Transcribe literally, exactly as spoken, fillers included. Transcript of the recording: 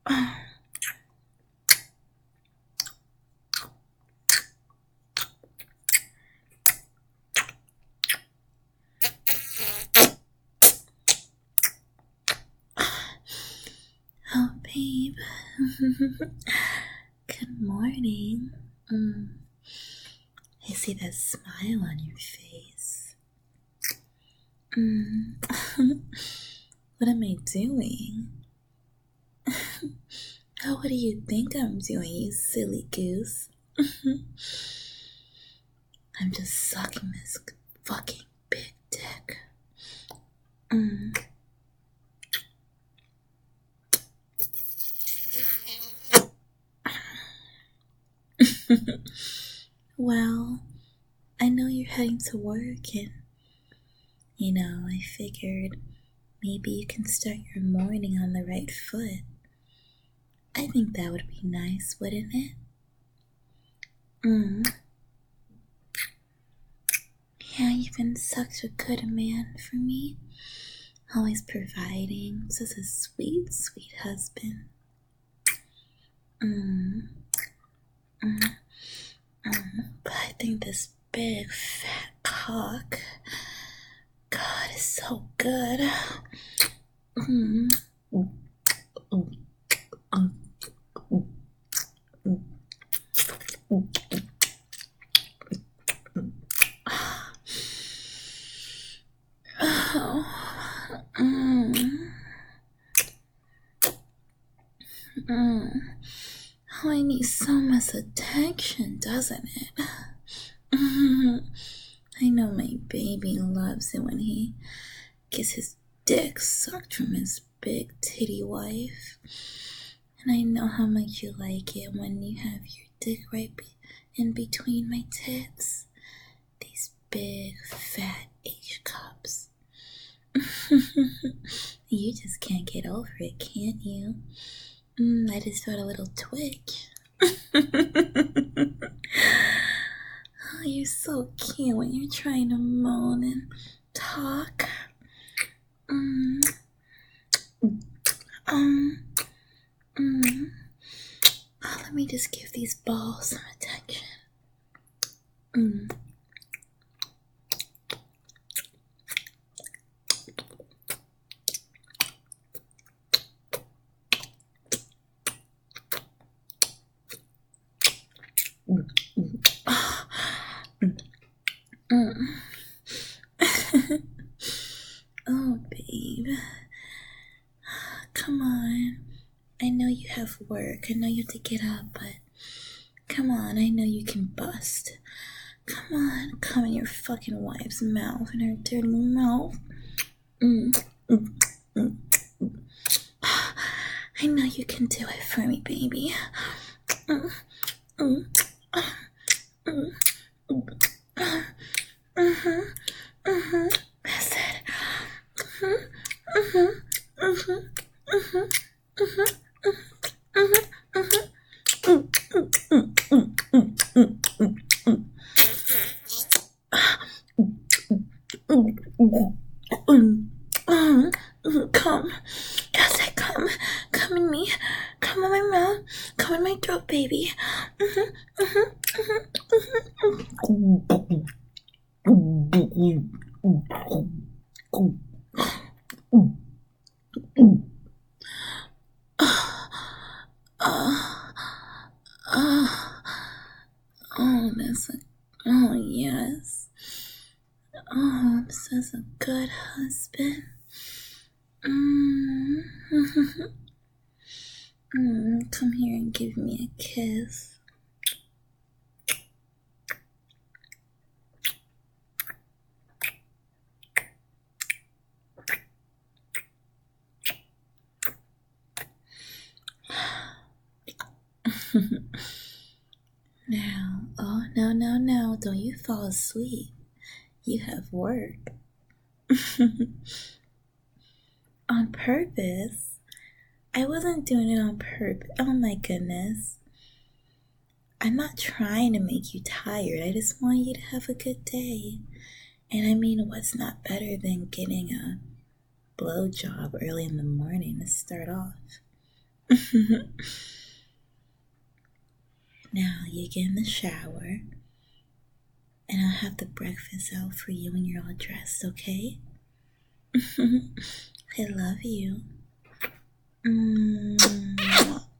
Oh, babe. Good morning. Mm. I see that smile on your face. Mm. What am I doing? Oh, what do you think I'm doing, you silly goose? I'm just sucking this fucking big dick. Mm. Well, I know you're heading to work, and you know, I figured maybe you can start your morning on the right foot. I think that would be nice, wouldn't it? Mm. Yeah, you've been such a good man for me. Always providing. Such a sweet, sweet husband. Mm. Mm. Mm. But I think this big, fat cock, God, is so good. Mm. Mm. Mm. Mm. Mm. Mm. Oh. Mm. Mm. Oh, I need so much attention, doesn't it? Mm. I know my baby loves it when he gets his dick sucked from his big titty wife. And I know how much you like it when you have your dick right be- in between my tits. These big, fat H cups. You just can't get over it, can't you? Mm, I just felt a little twitch. Oh, you're so cute when you're trying to moan and talk. Mm. Um. Mm. Oh, let me just give these balls some attention. Mm. Mm. Mm. Mm. Oh, babe. Come on. I know you have work. I know you have to get up, but come on. I know you can bust. Come on. Come in your fucking wife's mouth, in her dirty mouth. Mm. Mm. Mm. Mm. I know you can do it for me, baby. Mm. Mm. Mm. Mm. Mm-hmm. Mm-hmm. That's it. Mm-hmm. Mm-hmm. Mm-hmm. Mm-hmm. Mm-hmm. Mm-hmm. Mm-hmm. Mm. Mm. Mm. Mm. Mm. Mm. Mm. Mm. Mm. Mm. Mm. Mm. Mm. Come. I said come. Come in me. Come in my mouth. Come in my throat, baby. Mm-hmm. Mm-hmm. Mm-hmm. Mm-hmm. Oh, oh, oh, that's a, oh, yes. Oh, I'm such a good husband. Mm. Mm, come here and give me a kiss. Now, oh, no, no, no, don't you fall asleep. You have work. On purpose? I wasn't doing it on purpose. Oh my goodness. I'm not trying to make you tired. I just want you to have a good day. And I mean, what's not better than getting a blowjob early in the morning to start off? Now you get in the shower, and I'll have the breakfast out for you when you're all dressed, okay? I love you. Mm.